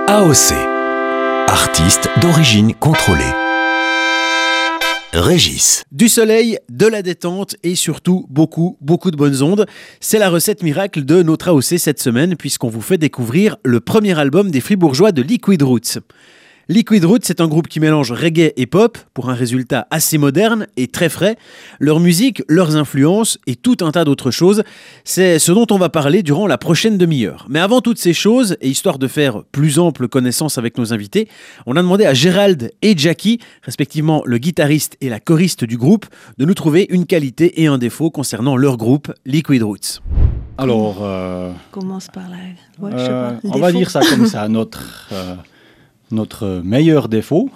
AOC, artiste d'origine contrôlée. Régis. Du soleil, de la détente et surtout beaucoup de bonnes ondes. C'est la recette miracle de notre AOC cette semaine puisqu'on vous fait découvrir le premier album des Fribourgeois de Liquid Roots. Liquid Roots, c'est un groupe qui mélange reggae et pop pour un résultat assez moderne et très frais. Leur musique, leurs influences et tout un tas d'autres choses, c'est ce dont on va parler durant la prochaine demi-heure. Mais avant toutes ces choses, et histoire de faire plus ample connaissance avec nos invités, on a demandé à Gérald et Jackie, respectivement le guitariste et la choriste du groupe, de nous trouver une qualité et un défaut concernant leur groupe Liquid Roots. Alors, Commence par là. Ouais, je sais pas, le on défaut. va dire ça comme ça, notre meilleur défaut,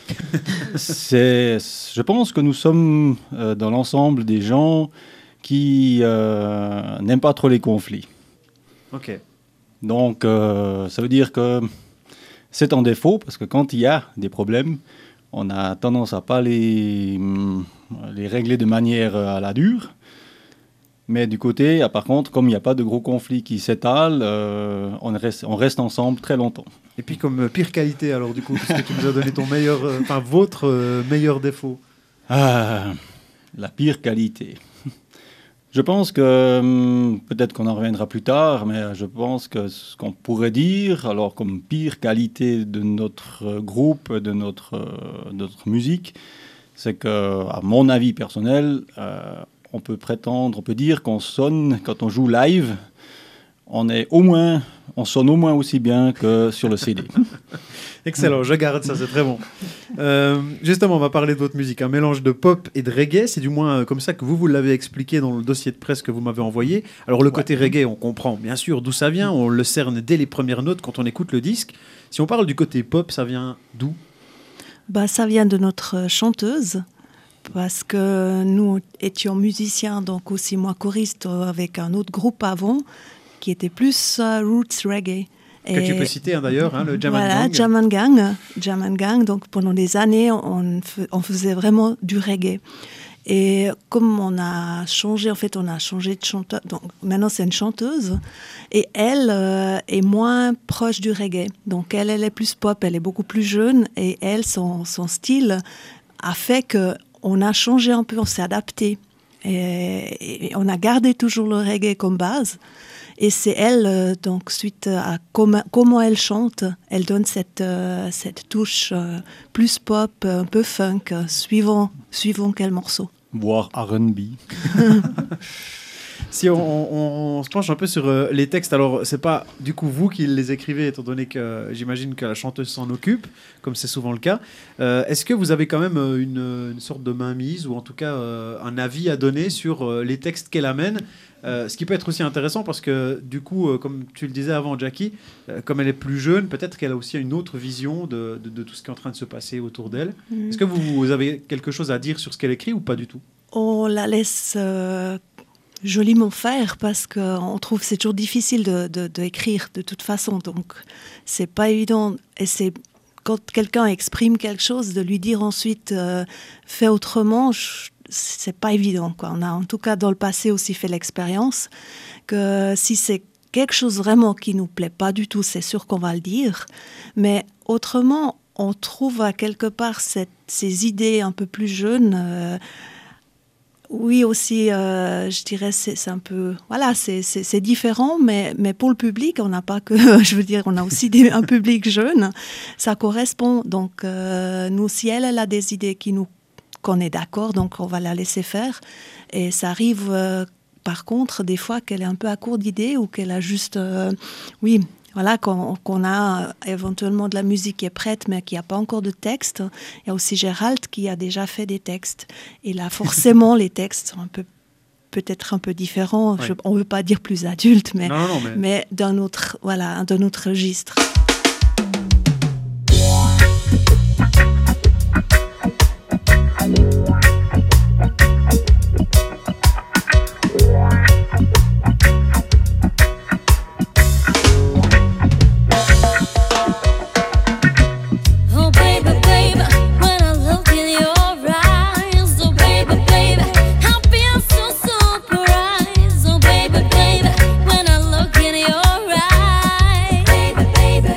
je pense que nous sommes dans l'ensemble des gens qui n'aiment pas trop les conflits. Ok. Donc, ça veut dire que c'est un défaut, parce que quand il y a des problèmes, on a tendance à pas les régler de manière à la dure. Mais du côté, par contre, comme il n'y a pas de gros conflits qui s'étalent, on reste ensemble très longtemps. Et puis comme pire qualité alors du coup, parce que tu nous as donné ton meilleur, votre meilleur défaut. La pire qualité. Je pense que, peut-être qu'on en reviendra plus tard, mais je pense que ce qu'on pourrait dire, alors comme pire qualité de notre groupe, de notre musique, c'est que, à mon avis personnel, on peut dire qu'on sonne, quand on joue live, on sonne au moins aussi bien que sur le CD. Excellent, je garde ça, c'est très bon. Justement, on va parler de votre musique. Un mélange de pop et de reggae, c'est du moins comme ça que vous l'avez expliqué dans le dossier de presse que vous m'avez envoyé. Alors le côté reggae, on comprend bien sûr d'où ça vient, on le cerne dès les premières notes quand on écoute le disque. Si on parle du côté pop, ça vient d'où ? Ça vient de notre chanteuse, parce que nous étions musiciens, donc aussi moi choriste avec un autre groupe avant, qui était plus roots reggae. Que tu peux citer d'ailleurs, le Jam and Gang. Jam and Gang. Donc pendant des années, on faisait vraiment du reggae. Et comme on a changé de chanteur, donc maintenant c'est une chanteuse, et elle est moins proche du reggae. Donc elle est plus pop, elle est beaucoup plus jeune, et elle, son style a fait qu'on a changé un peu, on s'est adapté. Et on a gardé toujours le reggae comme base. Et c'est elle, donc suite à comment elle chante, elle donne cette touche plus pop, un peu funk, suivant quel morceau. Voire R&B. Si on se penche un peu sur les textes, alors c'est pas du coup vous qui les écrivez, étant donné que j'imagine que la chanteuse s'en occupe, comme c'est souvent le cas. Est-ce que vous avez quand même une sorte de mainmise, ou en tout cas un avis à donner sur les textes qu'elle amène, ce qui peut être aussi intéressant parce que du coup, comme tu le disais avant Jackie, comme elle est plus jeune, peut-être qu'elle a aussi une autre vision de tout ce qui est en train de se passer autour d'elle. Est-ce que vous avez quelque chose à dire sur ce qu'elle écrit ou pas du tout ? On la laisse joliment faire, parce qu'on trouve que c'est toujours difficile d'écrire de toute façon, donc c'est pas évident, et c'est quand quelqu'un exprime quelque chose, de lui dire ensuite fais autrement, c'est pas évident, quoi. On a en tout cas dans le passé aussi fait l'expérience que si c'est quelque chose vraiment qui nous plaît pas du tout, c'est sûr qu'on va le dire, mais autrement on trouve à quelque part ces idées un peu plus jeunes. Oui, aussi, je dirais, c'est un peu... Voilà, c'est différent, mais pour le public, on n'a pas que... Je veux dire, on a aussi un public jeune. Ça correspond. Donc, nous, si elle a des idées qu'on est d'accord, donc on va la laisser faire. Et ça arrive, par contre, des fois qu'elle est un peu à court d'idées, ou qu'elle a juste... Voilà, qu'on a éventuellement de la musique qui est prête, mais qui n'a pas encore de texte. Il y a aussi Gérald qui a déjà fait des textes. Et là, forcément, les textes sont peut-être un peu différents. Ouais. On ne veut pas dire plus adultes, mais d'un autre registre. Baby,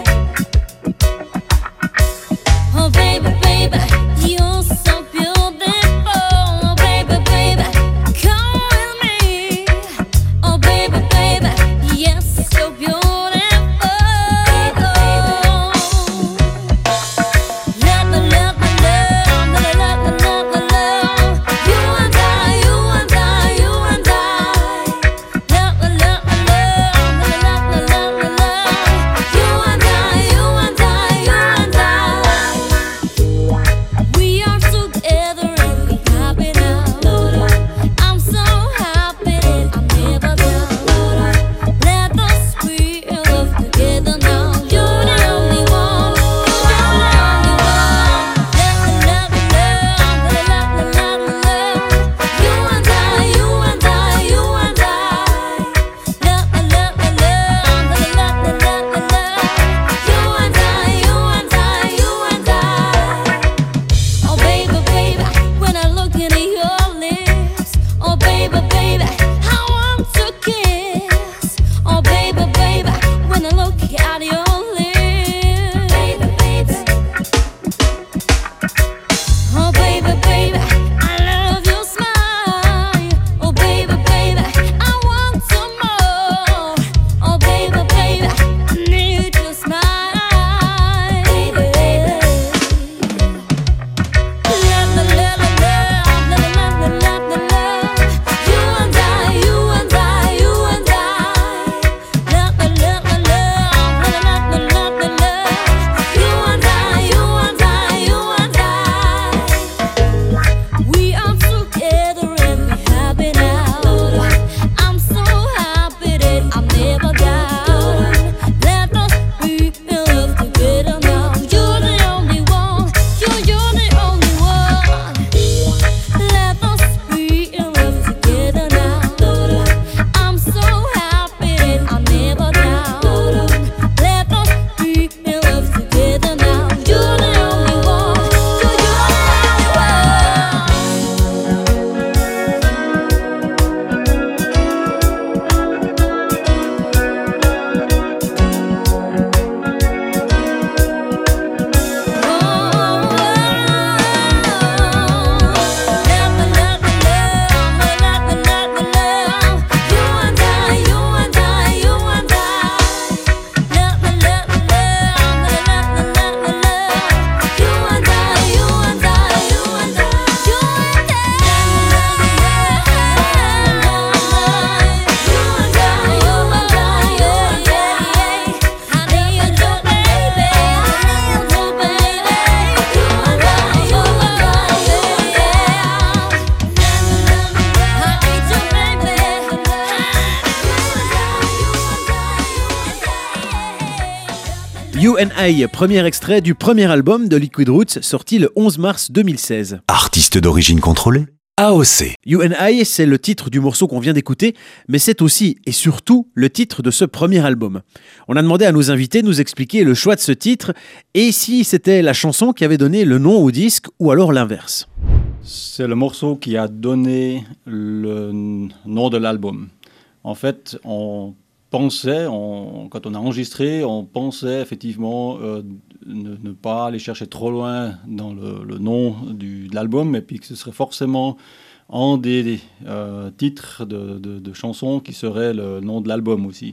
You and I, premier extrait du premier album de Liquid Roots, sorti le 11 mars 2016. Artiste d'origine contrôlée, AOC. You and I, c'est le titre du morceau qu'on vient d'écouter, mais c'est aussi et surtout le titre de ce premier album. On a demandé à nos invités de nous expliquer le choix de ce titre et si c'était la chanson qui avait donné le nom au disque ou alors l'inverse. C'est le morceau qui a donné le nom de l'album. En fait, on pensait, quand on a enregistré, on pensait effectivement ne pas aller chercher trop loin dans le nom de l'album, et puis que ce serait forcément un des titres de chansons qui serait le nom de l'album aussi.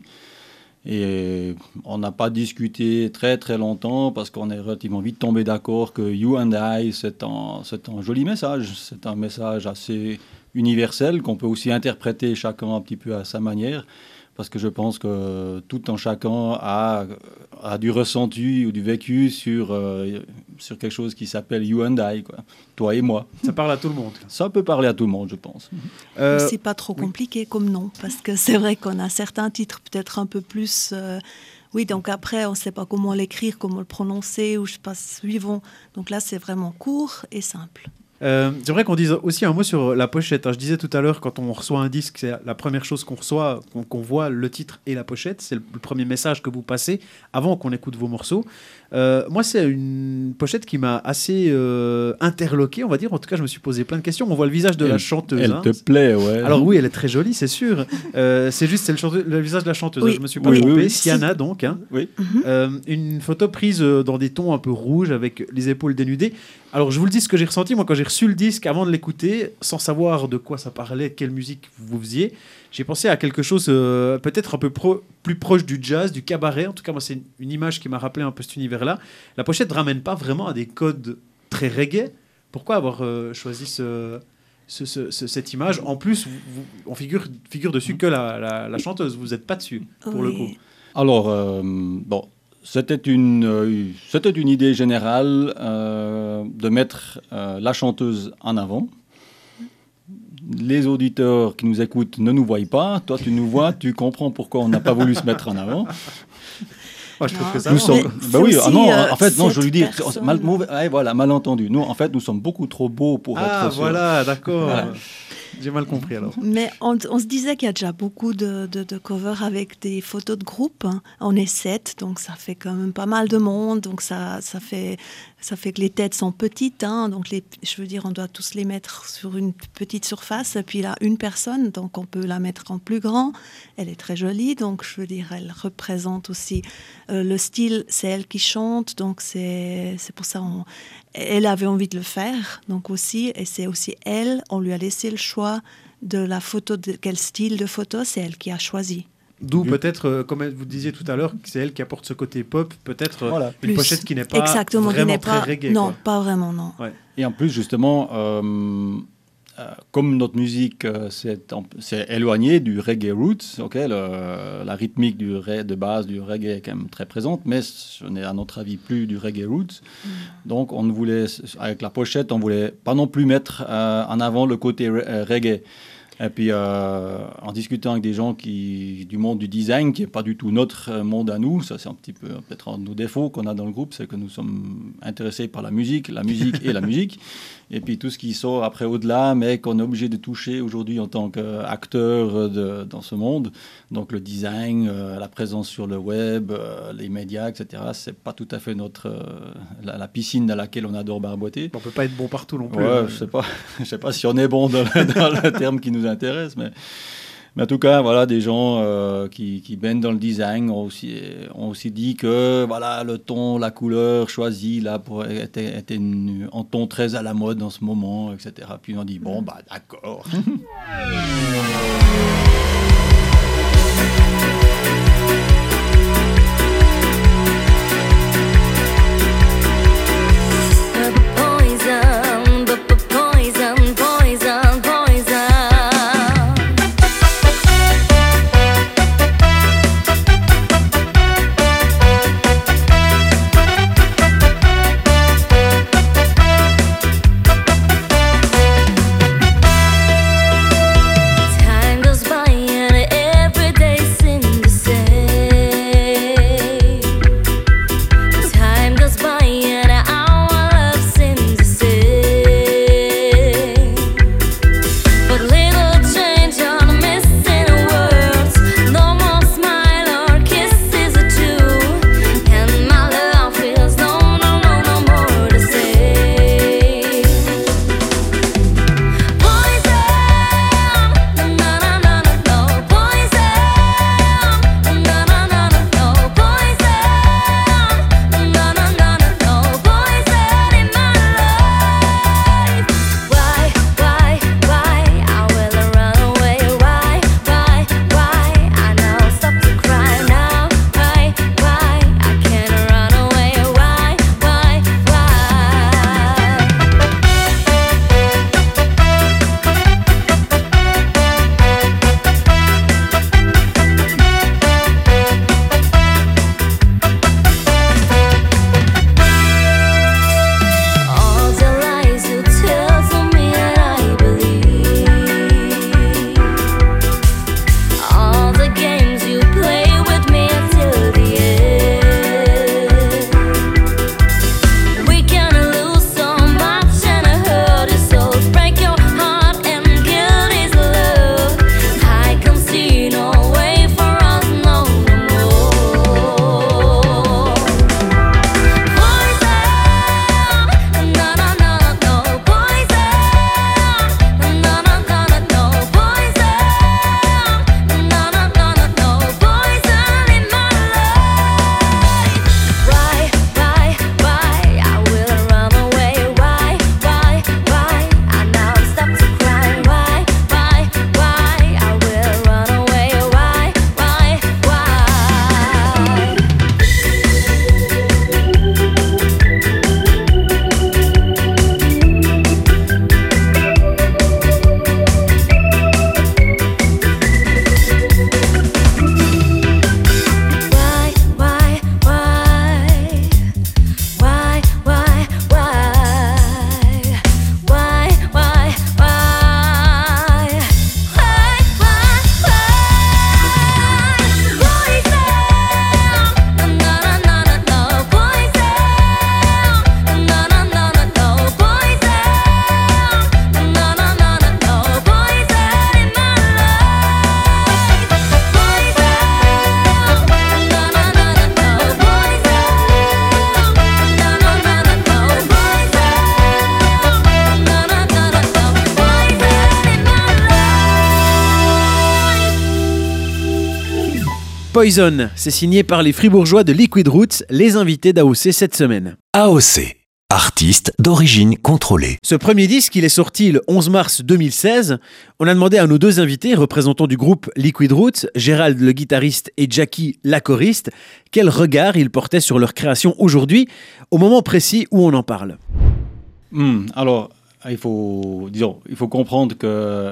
Et on n'a pas discuté très très longtemps parce qu'on est relativement vite tombé d'accord que You and I, c'est un joli message. C'est un message assez universel qu'on peut aussi interpréter chacun un petit peu à sa manière. Parce que je pense que tout un chacun a du ressenti ou du vécu sur quelque chose qui s'appelle You and I, quoi. Toi et moi. Ça parle à tout le monde. Ça peut parler à tout le monde, je pense. C'est pas trop compliqué comme nom, parce que c'est vrai qu'on a certains titres peut-être un peu plus... Oui, donc après, on ne sait pas comment l'écrire, comment le prononcer, ou je sais pas, suivant. Donc là, c'est vraiment court et simple. J'aimerais qu'on dise aussi un mot sur la pochette. Je disais tout à l'heure, quand on reçoit un disque, c'est la première chose qu'on reçoit, qu'on voit le titre et la pochette. C'est le premier message que vous passez avant qu'on écoute vos morceaux. Moi, c'est une pochette qui m'a assez interloqué, on va dire. En tout cas, je me suis posé plein de questions. On voit le visage de la chanteuse. Elle te plaît, ouais. Alors oui, elle est très jolie, c'est sûr. C'est juste, le visage de la chanteuse. Oui. Je me suis pas trompé. Oui. Sienna, donc. Hein. Oui. Une photo prise dans des tons un peu rouges, avec les épaules dénudées. Alors, je vous le dis ce que j'ai ressenti. Moi, quand j'ai reçu le disque, avant de l'écouter, sans savoir de quoi ça parlait, quelle musique vous faisiez, j'ai pensé à quelque chose peut-être un peu plus proche du jazz, du cabaret. En tout cas, moi, c'est une image qui m'a rappelé un peu cet univers-là. La pochette ne ramène pas vraiment à des codes très reggae. Pourquoi avoir choisi cette image? En plus, on figure dessus que la chanteuse. Vous n'êtes pas dessus, pour le coup. Alors, bon... C'était une idée générale de mettre la chanteuse en avant. Les auditeurs qui nous écoutent ne nous voient pas. Toi, tu nous vois, tu comprends pourquoi on n'a pas voulu se mettre en avant. Moi, je trouve que ça... Nous sommes... oui, aussi, en fait, non, je veux dire... Personne... mal entendu. Nous, en fait, nous sommes beaucoup trop beaux pour être... Ah, voilà, d'accord. Voilà. J'ai mal compris, alors. Mais on se disait qu'il y a déjà beaucoup de covers avec des photos de groupe. Hein. On est 7, donc ça fait quand même pas mal de monde. Donc ça fait que les têtes sont petites. Hein. Donc je veux dire, on doit tous les mettre sur une petite surface. Et puis là, une personne, donc on peut la mettre en plus grand. Elle est très jolie, donc je veux dire, elle représente aussi le style. C'est elle qui chante, donc c'est pour ça elle avait envie de le faire, donc aussi, et c'est aussi elle, on lui a laissé le choix de la photo, de quel style de photo, c'est elle qui a choisi. D'où peut-être, comme vous disiez tout à l'heure, que c'est elle qui apporte ce côté pop, peut-être une Plus, pochette qui n'est pas exactement, vraiment très reggae. Non, quoi. pas vraiment, non. Ouais. Et en plus, justement, comme notre musique s'est éloignée du reggae roots, okay, la rythmique de base du reggae est quand même très présente, mais ce n'est à notre avis plus du reggae roots. Donc on voulait, avec la pochette, on voulait pas non plus mettre en avant le côté reggae. Et puis en discutant avec des gens du monde du design, qui n'est pas du tout notre monde à nous, ça c'est un petit peu peut-être un de nos défauts qu'on a dans le groupe, c'est que nous sommes intéressés par la musique et la musique. Et puis tout ce qui sort après au-delà, mais qu'on est obligé de toucher aujourd'hui en tant qu'acteur dans ce monde. Donc le design, la présence sur le web, les médias, etc. C'est pas tout à fait la piscine dans laquelle on adore barboiter. On peut pas être bon partout non plus. Ouais, je sais pas si on est bon dans le terme qui nous intéresse, mais en tout cas, voilà, des gens qui baignent dans le design ont aussi dit que voilà, le ton, la couleur choisie là était un ton très à la mode en ce moment, etc. Puis on dit bon bah d'accord. Time goes by Poison, c'est signé par les Fribourgeois de Liquid Roots, les invités d'AOC cette semaine. AOC, artiste d'origine contrôlée. Ce premier disque, il est sorti le 11 mars 2016. On a demandé à nos deux invités, représentants du groupe Liquid Roots, Gérald le guitariste et Jackie la choriste, quel regard ils portaient sur leur création aujourd'hui, au moment précis où on en parle. Alors, il faut comprendre que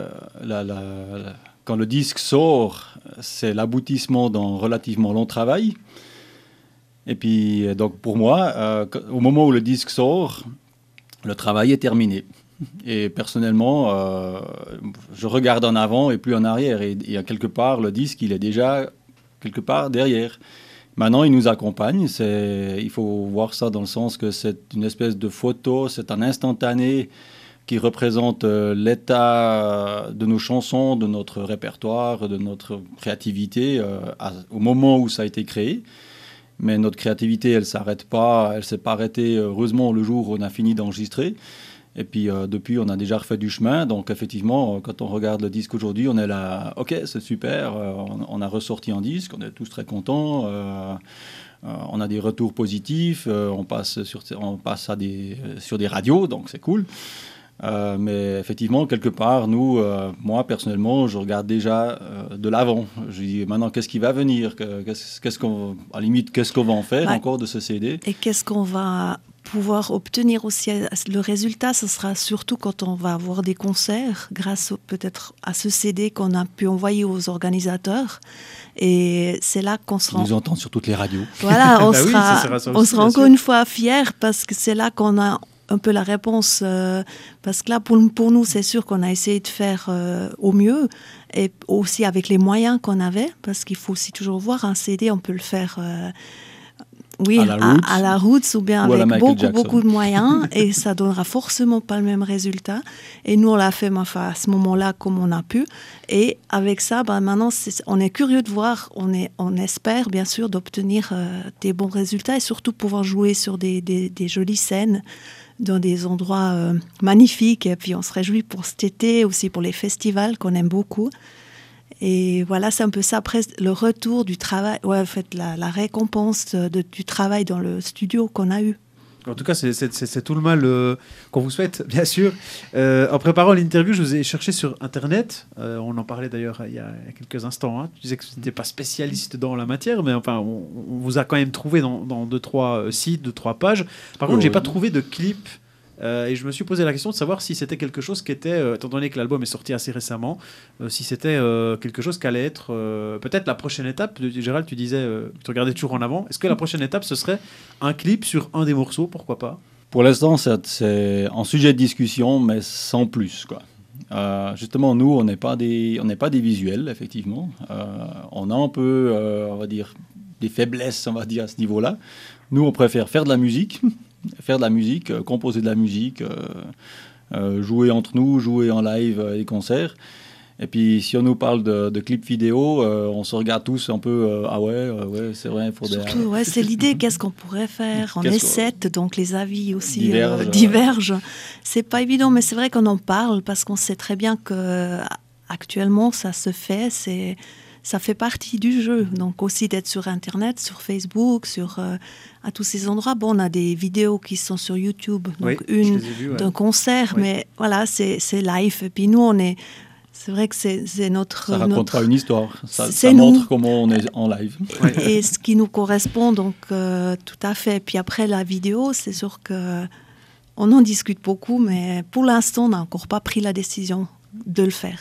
quand le disque sort, c'est l'aboutissement d'un relativement long travail. Et puis, donc pour moi, au moment où le disque sort, le travail est terminé. Et personnellement, je regarde en avant et plus en arrière. Et quelque part, le disque, il est déjà quelque part derrière. Maintenant, il nous accompagne. Il faut voir ça dans le sens que c'est une espèce de photo, c'est un instantané qui représente l'état de nos chansons, de notre répertoire, de notre créativité au moment où ça a été créé. Mais notre créativité, elle ne s'arrête pas, elle ne s'est pas arrêtée, heureusement, le jour où on a fini d'enregistrer. Et puis, depuis, on a déjà refait du chemin. Donc, effectivement, quand on regarde le disque aujourd'hui, on est là, OK, c'est super, on a ressorti un disque, on est tous très contents, on a des retours positifs, on passe sur des radios, donc c'est cool. Mais effectivement, quelque part, moi personnellement, je regarde déjà de l'avant. Je dis maintenant, qu'est-ce qui va venir, qu'est-ce qu'on va en faire encore de ce CD. Et qu'est-ce qu'on va pouvoir obtenir aussi. Le résultat, ce sera surtout quand on va avoir des concerts, grâce peut-être à ce CD qu'on a pu envoyer aux organisateurs. Et c'est là qu'on sera... Ils nous entendent sur toutes les radios. Voilà, on sera encore une fois fiers, parce que c'est là qu'on a un peu la réponse, parce que là, pour nous, c'est sûr qu'on a essayé de faire au mieux, et aussi avec les moyens qu'on avait, parce qu'il faut aussi toujours voir un CD, on peut le faire à la Roots ou bien avec beaucoup de moyens, et ça donnera forcément pas le même résultat. Et nous, on l'a fait à ce moment-là comme on a pu, et avec ça, maintenant, on est curieux de voir, on espère bien sûr d'obtenir des bons résultats, et surtout pouvoir jouer sur des jolies scènes, dans des endroits magnifiques. Et puis on se réjouit pour cet été, aussi pour les festivals qu'on aime beaucoup. Et voilà, c'est un peu ça. Après, le retour du travail, en fait, la récompense du travail dans le studio qu'on a eu. En tout cas, c'est tout le mal qu'on vous souhaite, bien sûr. En préparant l'interview, je vous ai cherché sur Internet. On en parlait d'ailleurs il y a quelques instants. Hein. Tu disais que vous n'étiez pas spécialiste dans la matière, mais enfin, on vous a quand même trouvé dans 2-3 sites, 2-3 pages. Par contre, je n'ai pas trouvé de clip. Et je me suis posé la question de savoir si c'était quelque chose qui était, étant donné que l'album est sorti assez récemment, si c'était quelque chose qui allait être peut-être la prochaine étape. Gérald, tu disais tu regardais toujours en avant. Est-ce que la prochaine étape, ce serait un clip sur un des morceaux? Pourquoi pas? Pour l'instant, c'est un sujet de discussion, mais sans plus, quoi. Justement, nous, on n'est pas des visuels, effectivement. On a un peu, on va dire, des faiblesses, on va dire, à ce niveau-là. Nous, on préfère faire de la musique. Composer de la musique, jouer entre nous, jouer en live et concerts. Et puis, si on nous parle de clips vidéo, on se regarde tous un peu, c'est vrai, il faudrait... Surtout, c'est l'idée, qu'est-ce qu'on pourrait faire? On est 7, donc les avis aussi divergent. C'est pas évident, mais c'est vrai qu'on en parle, parce qu'on sait très bien qu'actuellement, ça se fait, ça fait partie du jeu. Donc aussi d'être sur Internet, sur Facebook, à tous ces endroits. Bon, on a des vidéos qui sont sur YouTube, donc une d'un concert, mais voilà, c'est live. Et puis nous, c'est vrai que c'est notre... Ça raconte pas une histoire, ça montre comment on est en live. Et ce qui nous correspond, donc tout à fait. Puis après, la vidéo, c'est sûr qu'on en discute beaucoup, mais pour l'instant, on n'a encore pas pris la décision de le faire.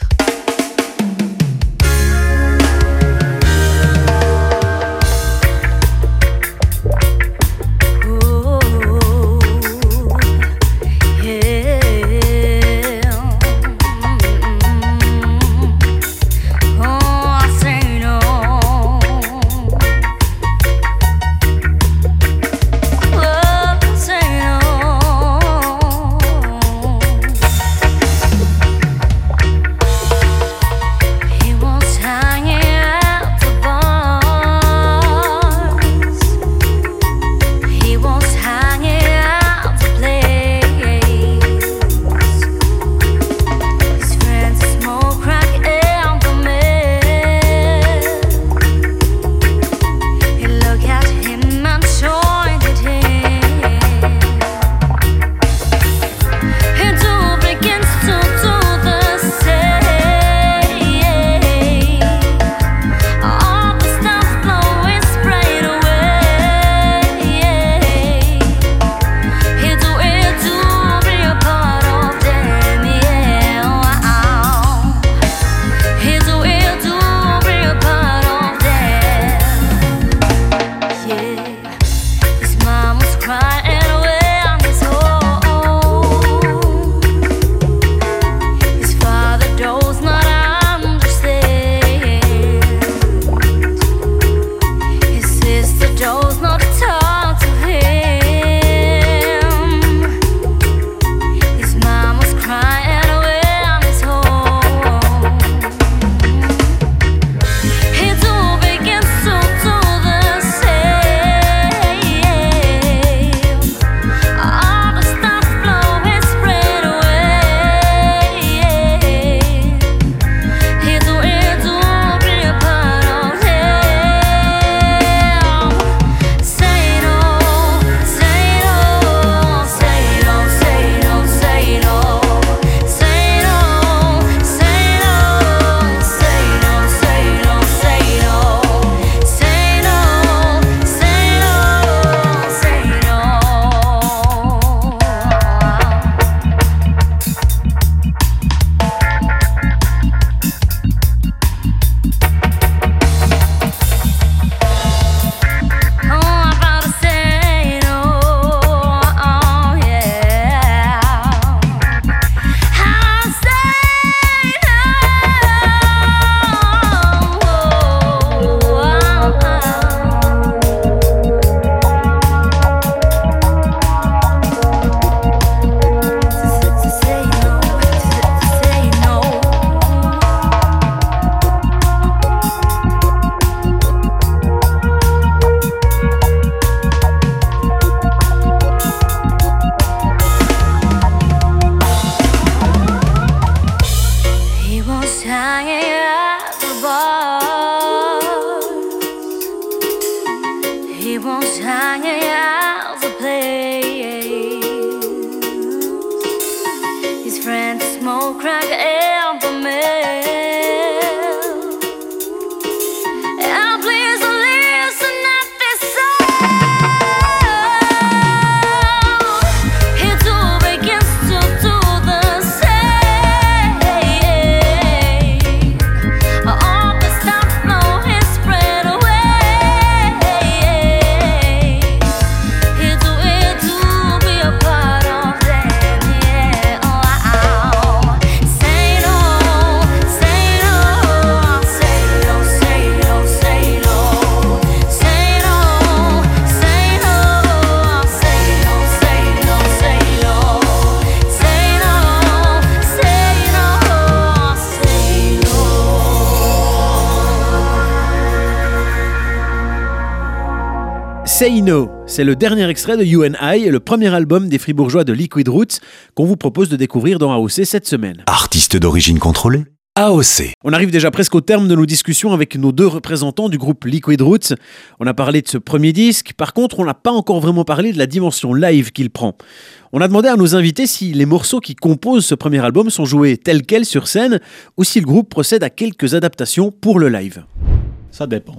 Say No, c'est le dernier extrait de You and I, le premier album des Fribourgeois de Liquid Roots qu'on vous propose de découvrir dans AOC cette semaine. Artiste d'origine contrôlée, AOC. On arrive déjà presque au terme de nos discussions avec nos deux représentants du groupe Liquid Roots. On a parlé de ce premier disque, par contre on n'a pas encore vraiment parlé de la dimension live qu'il prend. On a demandé à nos invités si les morceaux qui composent ce premier album sont joués tels quels sur scène ou si le groupe procède à quelques adaptations pour le live. Ça dépend.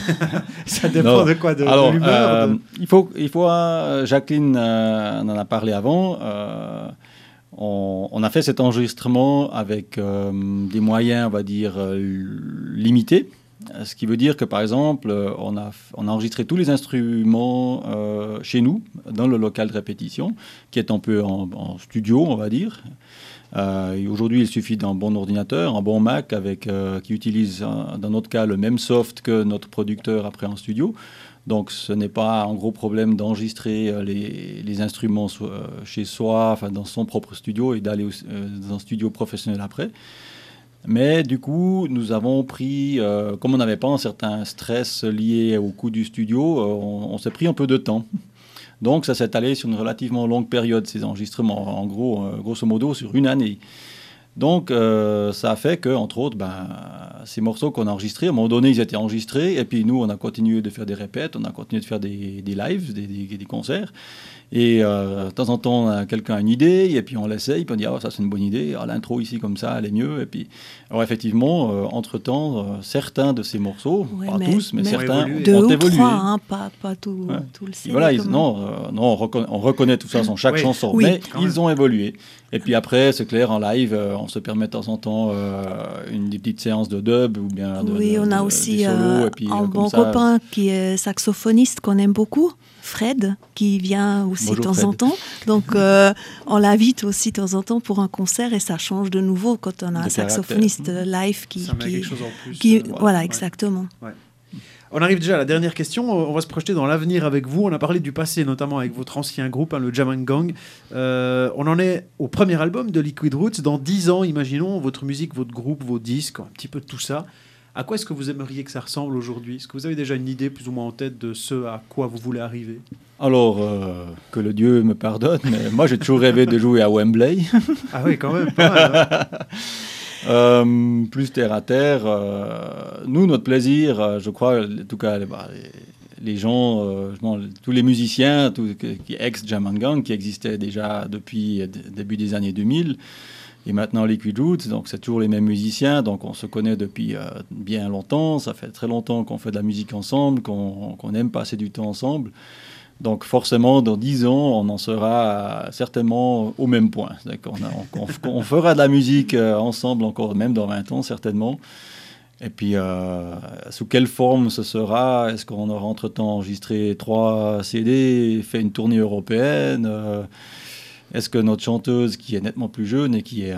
Ça dépend de quoi, de l'humeur Il faut Jacqueline en a parlé avant. On a fait cet enregistrement avec des moyens, on va dire, limités. Ce qui veut dire que, par exemple, on a enregistré tous les instruments chez nous, dans le local de répétition, qui est un peu en studio, on va dire. Et aujourd'hui, il suffit d'un bon ordinateur, un bon Mac, qui utilise, dans notre cas, le même soft que notre producteur après en studio. Donc, ce n'est pas un gros problème d'enregistrer les instruments chez soi, enfin, dans son propre studio, et d'aller dans un studio professionnel après. Mais du coup, nous avons pris, comme on n'avait pas un certain stress lié au coût du studio, on s'est pris un peu de temps. Donc, ça s'est allé sur une relativement longue période, ces enregistrements, en gros, grosso modo, sur une année. Donc, ça a fait que, entre autres, ces morceaux qu'on a enregistrés, à un moment donné, ils étaient enregistrés, et puis nous, on a continué de faire des répètes, on a continué de faire des lives, des concerts. Et de temps en temps, quelqu'un a une idée, et puis on l'essaye, puis on dit « Ah, ça c'est une bonne idée, l'intro ici comme ça, elle est mieux. » Et puis, alors effectivement, entre-temps, certains de ces morceaux, pas tous, mais certains ont évolué. 2 ou 3, pas tout le CD. Voilà, on reconnaît tout ça sur chaque chanson, mais ils ont évolué. Et puis après, c'est clair, en live, on se permet de temps en temps des petites séances de dub ou bien on a aussi solos, et puis, un bon copain qui est saxophoniste qu'on aime beaucoup, Fred, qui vient aussi de temps en temps. Donc, on l'invite aussi de temps en temps pour un concert et ça change de nouveau quand on a un saxophoniste live qui... Ça met quelque chose en plus. Voilà, exactement. Ouais. On arrive déjà à la dernière question. On va se projeter dans l'avenir avec vous. On a parlé du passé, notamment avec votre ancien groupe, le Jamang Gang. On en est au premier album de Liquid Roots. Dans 10 ans, imaginons, votre musique, votre groupe, vos disques, un petit peu de tout ça. À quoi est-ce que vous aimeriez que ça ressemble aujourd'hui ? Est-ce que vous avez déjà une idée plus ou moins en tête de ce à quoi vous voulez arriver ? Alors, que le Dieu me pardonne, mais moi j'ai toujours rêvé de jouer à Wembley. Ah oui, quand même, pas mal. Hein. Plus terre à terre. Nous, notre plaisir, je crois, en tout cas, les gens, tous les musiciens, ex-Jamang Gang, qui existaient déjà depuis le début des années 2000, et maintenant Liquid Roots, donc c'est toujours les mêmes musiciens, donc on se connaît depuis bien longtemps, ça fait très longtemps qu'on fait de la musique ensemble, qu'on aime passer du temps ensemble. Donc forcément, dans 10 ans, on en sera certainement au même point. On fera de la musique ensemble encore, même dans 20 ans, certainement. Et puis, sous quelle forme ce sera ? Est-ce qu'on aura entre-temps enregistré 3 CD, fait une tournée européenne ? Est-ce que notre chanteuse, qui est nettement plus jeune et qui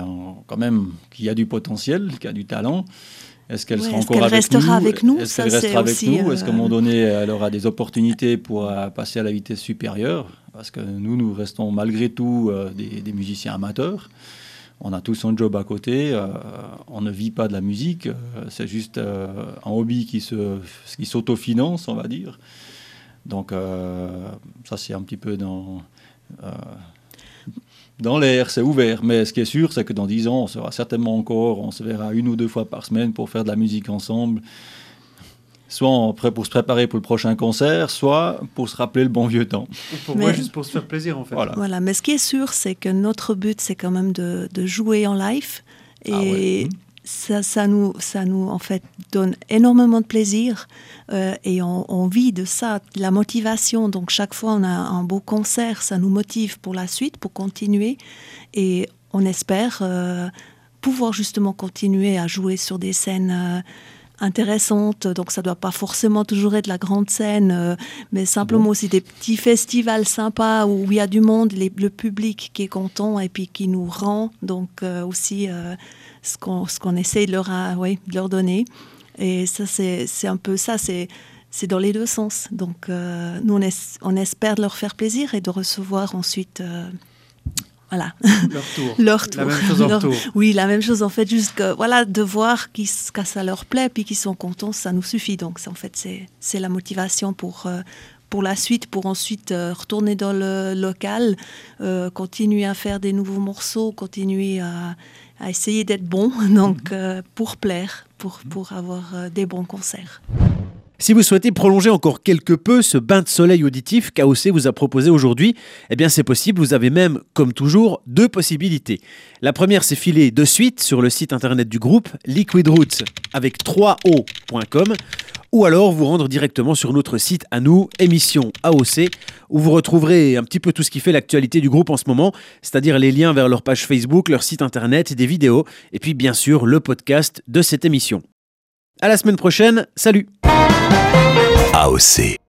a du potentiel, qui a du talent, est-ce qu'elle sera encore avec nous ? Est-ce qu'elle restera avec nous ? Est-ce qu'à un moment donné, elle aura des opportunités pour passer à la vitesse supérieure ? Parce que nous restons malgré tout des musiciens amateurs. On a tous un job à côté. On ne vit pas de la musique. C'est juste un hobby qui s'autofinance, on va dire. Donc, ça, c'est un petit peu dans l'air, c'est ouvert, mais ce qui est sûr, c'est que dans 10 ans, on sera certainement on se verra 1 ou 2 fois par semaine pour faire de la musique ensemble, soit pour se préparer pour le prochain concert, soit pour se rappeler le bon vieux temps. Pour moi, juste pour se faire plaisir, en fait. Voilà, mais ce qui est sûr, c'est que notre but, c'est quand même de jouer en live, et ça nous en fait donne énormément de plaisir et on vit de ça, de la motivation. Donc chaque fois on a un beau concert, ça nous motive pour la suite, pour continuer, et on espère pouvoir justement continuer à jouer sur des scènes intéressantes. Donc ça ne doit pas forcément toujours être la grande scène, mais simplement aussi des petits festivals sympas où il y a du monde, le public qui est content et puis qui nous rend donc aussi ce qu'on essaie de leur donner. Et ça, c'est un peu ça, c'est dans les deux sens. Donc nous, on espère de leur faire plaisir et de recevoir ensuite... Voilà. Leur tour. La même chose en retour. Oui, la même chose en fait, juste que, de voir que ça leur plaît puis qu'ils sont contents, ça nous suffit. Donc en fait, c'est la motivation pour pour la suite, pour ensuite retourner dans le local, continuer à faire des nouveaux morceaux, continuer à essayer d'être bon, donc pour plaire, pour avoir des bons concerts. Si vous souhaitez prolonger encore quelque peu ce bain de soleil auditif qu'AOC vous a proposé aujourd'hui, eh bien c'est possible, vous avez même, comme toujours, 2 possibilités. La première, c'est filer de suite sur le site internet du groupe, liquidroots avec 3o.com, ou alors vous rendre directement sur notre site à nous, émission AOC, où vous retrouverez un petit peu tout ce qui fait l'actualité du groupe en ce moment, c'est-à-dire les liens vers leur page Facebook, leur site internet, des vidéos, et puis bien sûr le podcast de cette émission. À la semaine prochaine, salut! AOC.